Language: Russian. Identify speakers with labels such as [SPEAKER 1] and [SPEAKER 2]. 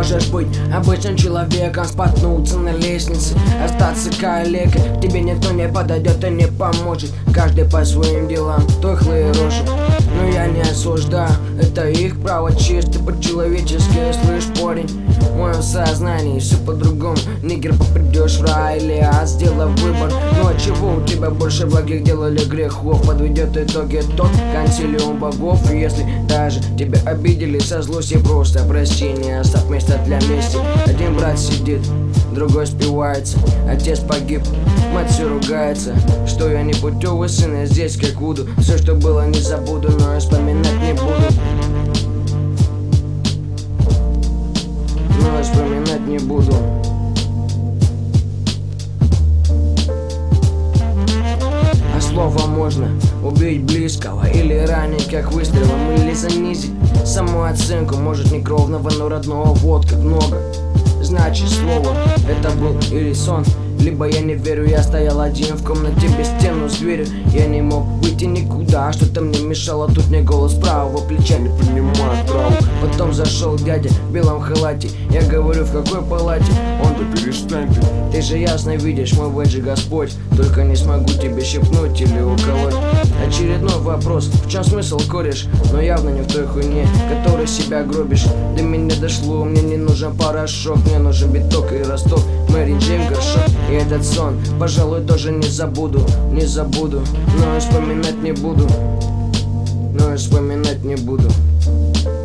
[SPEAKER 1] можешь быть обычным человеком, споткнуться на лестнице, остаться калекой. Тебе никто не подойдет и не поможет, каждый по своим делам, тухлые рожи. Но я не осуждаю, это их право, чисто по-человечески, слышь, парень. В моем сознании все по-другому. Нигер, попадешь в рай или ад, сделай выбор. Ну а чего у тебя больше благих дел или грехов? Подведет итоги тот консилиум богов. И если даже тебя обидели со злости, просто прощение оставь место для мести. Один брат сидит, другой спивается, отец погиб, мать все ругается, что я не путевый сын, я здесь как Вуду. Все, что было, не забуду, но я вспоминать не буду. Но я вспоминать не буду. А слово можно убить близкого или ранить как выстрелом, или занизить самооценку. Может не кровного, но родного вот как много. Значит слово это был или сон, либо я не верю, я стоял один в комнате без стену зверю. Я не мог выйти никуда, что-то мне мешало, тут мне голос правого плеча, не понимаю траву. Потом зашел дядя в белом халате, я говорю, в какой палате? Он: да перестань ты же ясно видишь, мой бэдж Господь, только не смогу тебе щипнуть или уколоть. Очередной вопрос, в чем смысл, кореш? Но явно не в той хуйне, которой себя гробишь. До меня дошло, мне не нужен порошок, мне нужен биток и росток, Мэри Джейн горшок. И этот сон, пожалуй, тоже не забуду, но я вспоминать не буду, но я вспоминать не буду.